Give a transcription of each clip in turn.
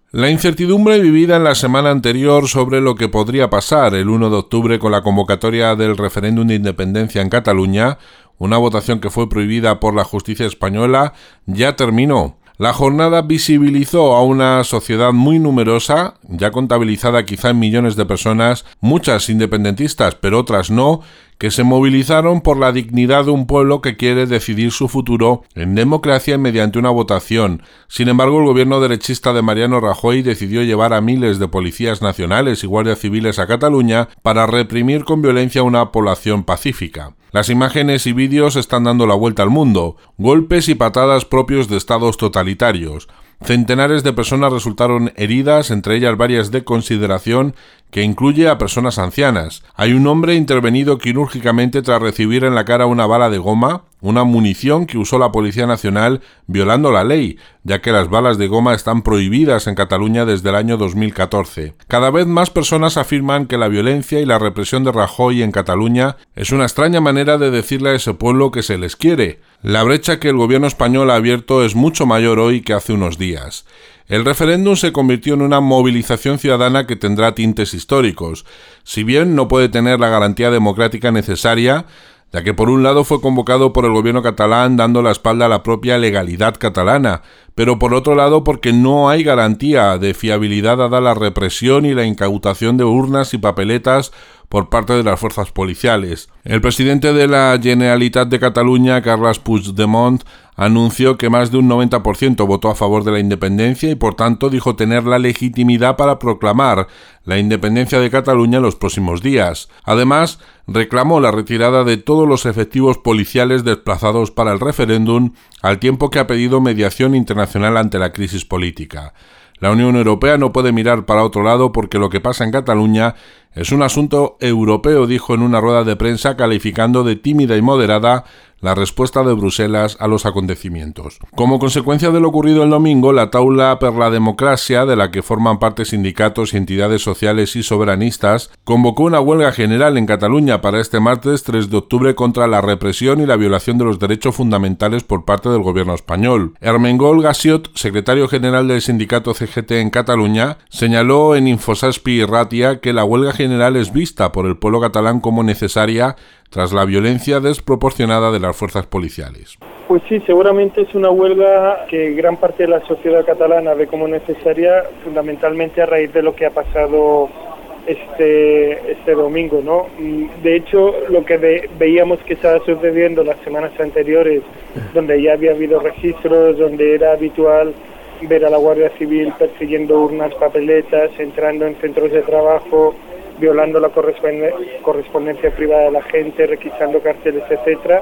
La incertidumbre vivida en la semana anterior sobre lo que podría pasar el 1 de octubre con la convocatoria del referéndum de independencia en Cataluña, una votación que fue prohibida por la justicia española, ya terminó. La jornada visibilizó a una sociedad muy numerosa, ya contabilizada quizá en millones de personas, muchas independentistas, pero otras no, que se movilizaron por la dignidad de un pueblo que quiere decidir su futuro en democracia y mediante una votación. Sin embargo, el gobierno derechista de Mariano Rajoy decidió llevar a miles de policías nacionales y guardias civiles a Cataluña para reprimir con violencia a una población pacífica. Las imágenes y vídeos están dando la vuelta al mundo, golpes y patadas propios de estados totalitarios. Centenares de personas resultaron heridas, entre ellas varias de consideración, que incluye a personas ancianas. Hay un hombre intervenido quirúrgicamente tras recibir en la cara una bala de goma, una munición que usó la Policía Nacional violando la ley, ya que las balas de goma están prohibidas en Cataluña desde el año 2014. Cada vez más personas afirman que la violencia y la represión de Rajoy en Cataluña es una extraña manera de decirle a ese pueblo que se les quiere. La brecha que el gobierno español ha abierto es mucho mayor hoy que hace unos días. El referéndum se convirtió en una movilización ciudadana que tendrá tintes históricos, si bien no puede tener la garantía democrática necesaria, ya que por un lado fue convocado por el gobierno catalán dando la espalda a la propia legalidad catalana, pero por otro lado porque no hay garantía de fiabilidad dada la represión y la incautación de urnas y papeletas por parte de las fuerzas policiales. El presidente de la Generalitat de Cataluña, Carles Puigdemont, anunció que más de un 90% votó a favor de la independencia y por tanto dijo tener la legitimidad para proclamar la independencia de Cataluña en los próximos días. Además, reclamó la retirada de todos los efectivos policiales desplazados para el referéndum, al tiempo que ha pedido mediación internacional ante la crisis política. La Unión Europea no puede mirar para otro lado porque lo que pasa en Cataluña es un asunto europeo, dijo en una rueda de prensa calificando de tímida y moderada la respuesta de Bruselas a los acontecimientos. Como consecuencia de lo ocurrido el domingo, la Taula per la Democràcia, de la que forman parte sindicatos y entidades sociales y soberanistas, convocó una huelga general en Cataluña para este martes 3 de octubre contra la represión y la violación de los derechos fundamentales por parte del gobierno español. Ermengol Gassiot, secretario general del sindicato CGT en Cataluña, señaló en Infosaspi Ratia que la huelga general es vista por el pueblo catalán como necesaria tras la violencia desproporcionada de las fuerzas policiales. Pues sí, seguramente es una huelga que gran parte de la sociedad catalana ve como necesaria, fundamentalmente a raíz de lo que ha pasado este domingo, ¿no? De hecho, lo que veíamos que estaba sucediendo las semanas anteriores, donde ya había habido registros, donde era habitual ver a la Guardia Civil persiguiendo urnas, papeletas, entrando en centros de trabajo, violando la correspondencia privada de la gente, requisando carteles, etcétera,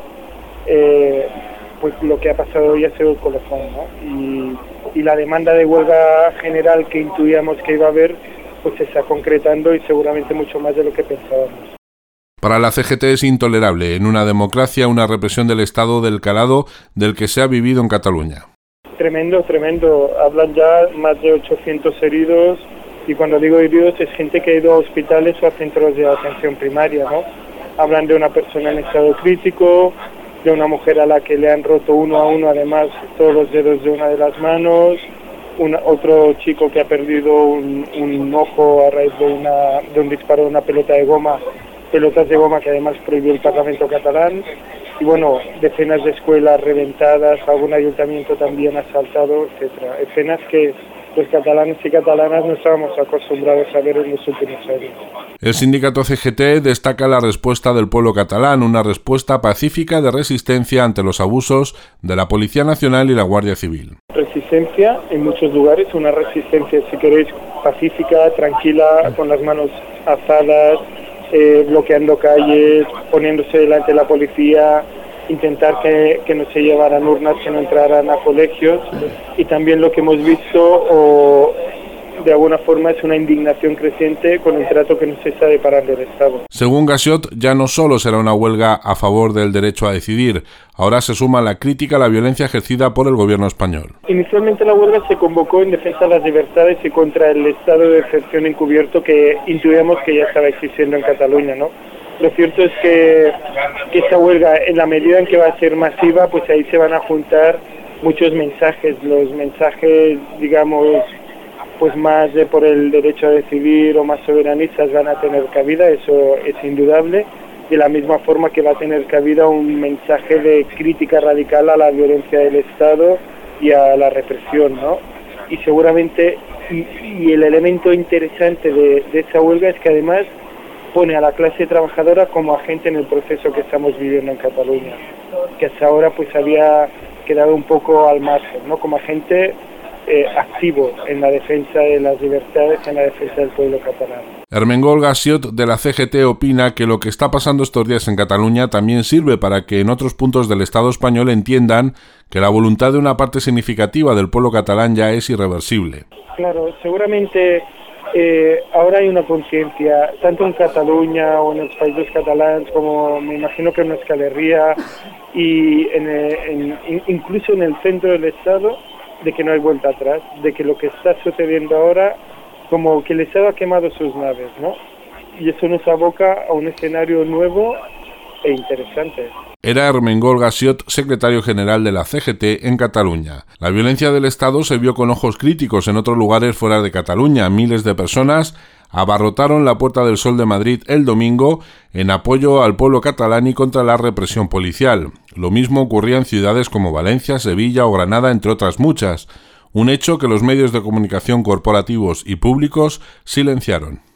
pues lo que ha pasado hoy ha sido el colofón, ¿no? Y la demanda de huelga general que intuíamos que iba a haber, pues se está concretando y seguramente mucho más de lo que pensábamos. Para la CGT es intolerable en una democracia una represión del Estado del calado del que se ha vivido en Cataluña. Tremendo. Hablan ya más de 800 heridos. Y cuando digo heridos es gente que ha ido a hospitales o a centros de atención primaria, ¿no? Hablan de una persona en estado crítico, de una mujer a la que le han roto uno a uno además todos los dedos de una de las manos, otro chico que ha perdido un ojo a raíz de un disparo de una pelotas de goma que además prohibió el Parlamento catalán, y bueno, decenas de escuelas reventadas, algún ayuntamiento también asaltado, etcétera. Escenas que los catalanes y catalanas no estábamos acostumbrados a ver en los últimos años. El sindicato CGT destaca la respuesta del pueblo catalán, una respuesta pacífica de resistencia ante los abusos de la Policía Nacional y la Guardia Civil. Resistencia en muchos lugares, una resistencia, si queréis, pacífica, tranquila, con las manos alzadas, bloqueando calles, poniéndose delante de la policía, intentar que no se llevaran urnas, que no entraran a colegios, y también lo que hemos visto de alguna forma es una indignación creciente con el trato que nos está deparando el Estado. Según Gassiot, ya no solo será una huelga a favor del derecho a decidir, ahora se suma la crítica a la violencia ejercida por el gobierno español. Inicialmente la huelga se convocó en defensa de las libertades y contra el estado de excepción encubierto que intuíamos que ya estaba existiendo en Cataluña, ¿no? Lo cierto es que esta huelga, en la medida en que va a ser masiva, pues ahí se van a juntar muchos mensajes, los mensajes, digamos, pues más por el derecho a decidir o más soberanistas van a tener cabida, eso es indudable, de la misma forma que va a tener cabida un mensaje de crítica radical a la violencia del Estado y a la represión, ¿no? Y seguramente, y el elemento interesante de esa huelga es que además pone a la clase trabajadora como agente en el proceso que estamos viviendo en Cataluña, que hasta ahora pues había quedado un poco al margen, ¿no? Como agente activo en la defensa de las libertades, en la defensa del pueblo catalán. Ermengol Gassiot de la CGT opina que lo que está pasando estos días en Cataluña también sirve para que en otros puntos del Estado español entiendan que la voluntad de una parte significativa del pueblo catalán ya es irreversible. Claro, seguramente ahora hay una conciencia, tanto en Cataluña o en los países catalanes, como me imagino que en Euskal Herria y incluso en el centro del Estado, de que no hay vuelta atrás, de que lo que está sucediendo ahora, como que el Estado ha quemado sus naves, ¿no? Y eso nos aboca a un escenario nuevo e interesante. Era Ermengol Gassiot, secretario general de la CGT en Cataluña. La violencia del Estado se vio con ojos críticos en otros lugares fuera de Cataluña. Miles de personas abarrotaron la Puerta del Sol de Madrid el domingo en apoyo al pueblo catalán y contra la represión policial. Lo mismo ocurría en ciudades como Valencia, Sevilla o Granada, entre otras muchas. Un hecho que los medios de comunicación corporativos y públicos silenciaron.